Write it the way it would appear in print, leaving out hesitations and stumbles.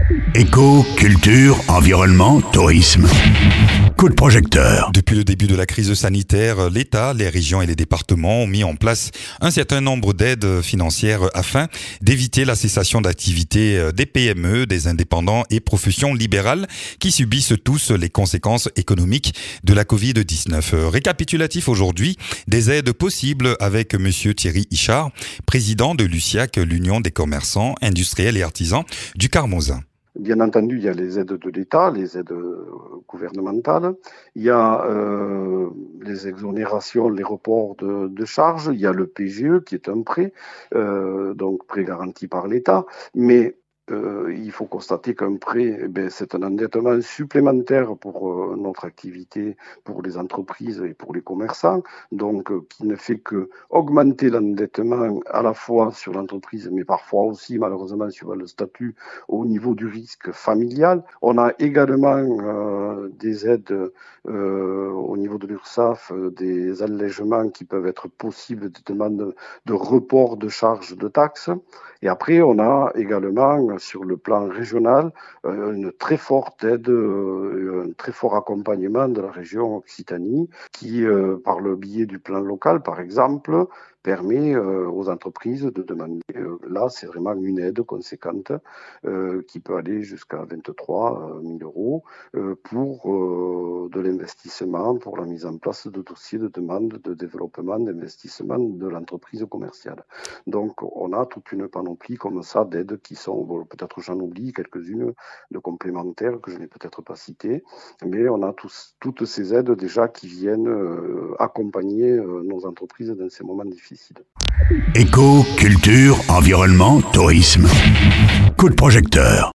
Éco, culture, environnement, tourisme. Coup de projecteur. Depuis le début de la crise sanitaire, l'État, les régions et les départements ont mis en place un certain nombre d'aides financières afin d'éviter la cessation d'activité des PME, des indépendants et professions libérales qui subissent tous les conséquences économiques de la Covid-19. Récapitulatif aujourd'hui des aides possibles avec monsieur Thierry Ichard, président de l'USIAC, l'Union des commerçants, industriels et artisans du Carmozin. Bien entendu, il y a les aides de l'État, les aides gouvernementales. Il y a les exonérations, les reports de charges. Il y a le PGE qui est un prêt, donc prêt garanti par l'État. Mais il faut constater qu'un prêt, c'est un endettement supplémentaire pour notre activité, pour les entreprises et pour les commerçants, donc qui ne fait que augmenter l'endettement à la fois sur l'entreprise, mais parfois aussi malheureusement sur le statut au niveau du risque familial. On a également des aides au niveau de l'URSSAF, des allègements qui peuvent être possibles, des demandes de report de charges de taxes. Et après, on a également, sur le plan régional, une très forte aide, un très fort accompagnement de la région Occitanie, qui, par le biais du plan local, par exemple, permet aux entreprises de demander, là c'est vraiment une aide conséquente qui peut aller jusqu'à 23 000 euros pour de l'investissement, pour la mise en place de dossiers de demande de développement, d'investissement de l'entreprise commerciale. Donc on a toute une panoplie comme ça d'aides qui sont, peut-être j'en oublie quelques-unes de complémentaires que je n'ai peut-être pas citées, mais on a toutes ces aides déjà qui viennent accompagner nos entreprises dans ces moments difficiles. Éco, culture, environnement, tourisme. Coup de projecteur.